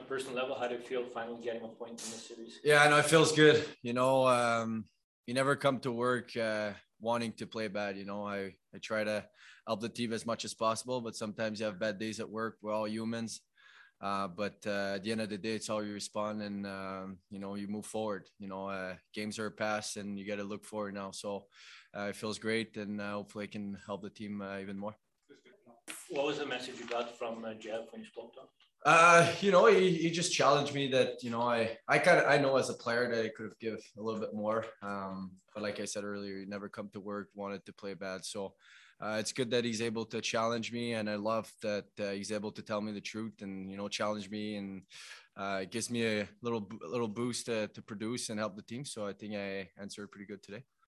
personal level, how do you feel finally getting a point in the series? Yeah, I know it feels good. You never come to work wanting to play bad. I try to help the team as much as possible, but sometimes you have bad days at work. We're all humans. But at the end of the day, it's how you respond and, you move forward. Games are past and you got to look forward now. So it feels great and hopefully I can help the team even more. What was the message you got from Jeff when you spoke to him? He just challenged me that, I know as a player that I could have give a little bit more. But like I said earlier, you never come to work, wanted to play bad. So it's good that he's able to challenge me. And I love that he's able to tell me the truth and, challenge me. And it gives me a little boost to produce and help the team. So I think I answered pretty good today.